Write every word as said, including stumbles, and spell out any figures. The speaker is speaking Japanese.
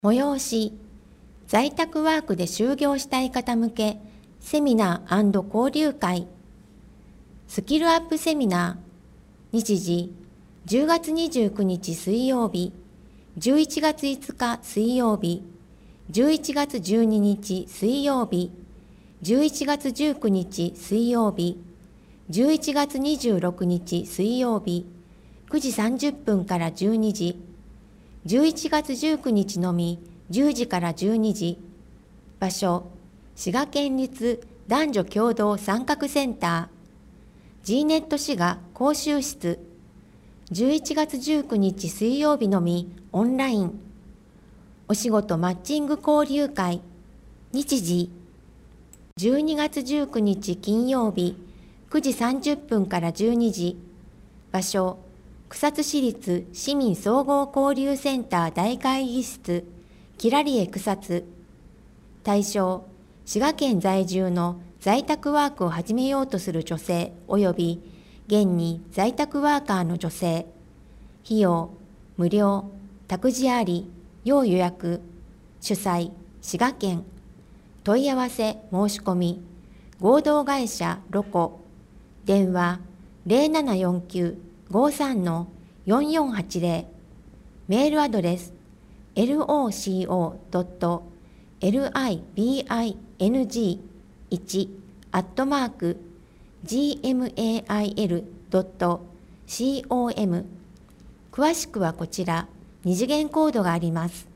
催し、在宅ワークで就業したい方向けセミナー&交流会、スキルアップセミナー、日時じゅうがつにじゅうくにち水曜日、じゅういちがついつか水曜日、じゅういちがつじゅうににち水曜日、じゅういちがつじゅうくにち水曜日、じゅういちがつにじゅうろくにち水曜日、くじさんじゅっぷんからじゅうにじ、じゅういちがつじゅうくにちのみじゅうじからじゅうにじ、場所、滋賀県立男女共同参画センター、ジーネット 滋賀講習室、じゅういちがつじゅうくにち水曜日のみオンライン、お仕事マッチング交流会、日時、じゅうにがつじゅうくにち金曜日、くじさんじゅっぷんからじゅうにじ、場所、草津市立市民総合交流センター大会議室、キラリエ草津。対象、滋賀県在住の在宅ワークを始めようとする女性及び現に在宅ワーカーの女性。費用、無料、託児あり、要予約。主催、滋賀県。問い合わせ申し込み、合同会社ロコ。電話、ゼロななよんきゅう ごーさん よんよんはちゼロ。メールアドレス、ロコ ドット ラビング いち アットマーク ジーエムエーアイエル ドット コム。詳しくはこちら、二次元コードがあります。